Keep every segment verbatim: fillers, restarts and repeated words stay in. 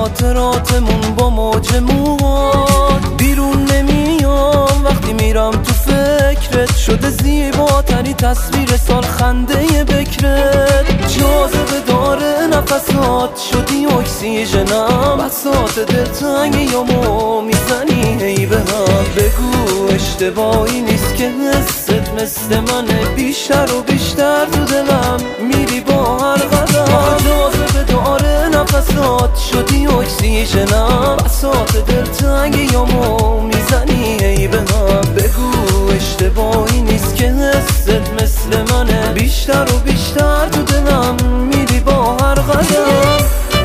خاطراتمون با موج موهات. بیرون نمیام وقتی میرم تو فکرت، شده زیباترین تصویر سال خنده بکرت. جاذبه داره نفسات، شدی اکسیژنم، بساط دلتنگیامو میزنی هی به هم. بگو اشتباهی نیست که حست مثل منه، بیشتر و بیشتر تو دلم میری با هر قدم. جاذبه داره نفسات، شدی اکسیژنم، بساط دلتنگیامو میزنی هی به هم. بگو اشتباهی نیست که حست مثل منه، بیشتر و بیشتر تو دلم میری با هر قدم.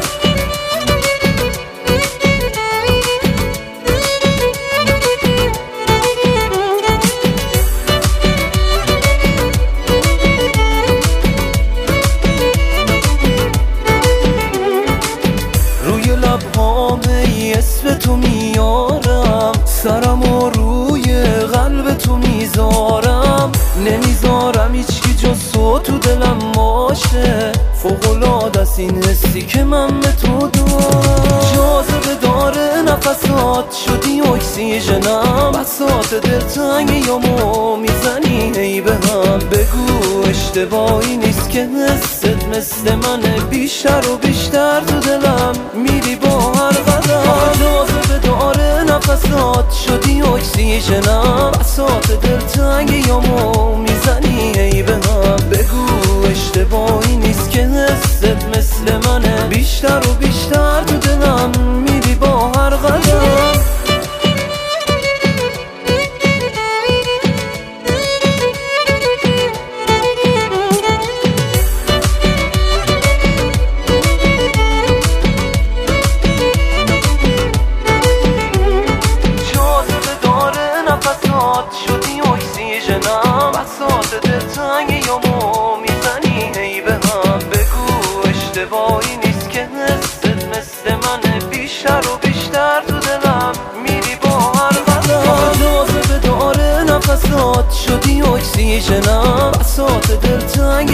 اسم تو میارم، سرم و روی قلب تو میذارم، نمیذارم هیچکی جز تو تو دلم باشه. فوق‌العاده است این حسی که من به تو دارم. جاذبه داره نفسات، شدی اکسیژنم، بساط دلتنگیامو میزنی هی به هم. بگو اشتباهی نیست که حست مثل منه، بیشتر و بیشتر تو دلم میری با هر قدم. جاذبه داره نفسات، شدی اکسیژنم، بساط دلتنگیامو میزنی هی به هم. بگو اشتباهی نیست که حست مثل منه، بیشتر و بیشتر تو دلم میری با هر قدم. شدی اکسیژنم، بساط دلتنگیامو میزنی هی به هم. بگو اشتباهی نیست که حست مثل منه، بیشتر و بیشتر تو دلم میری با هر قدم. جاذبه داره نفسات، شدی اکسیژنم، بساط دلتنگیامو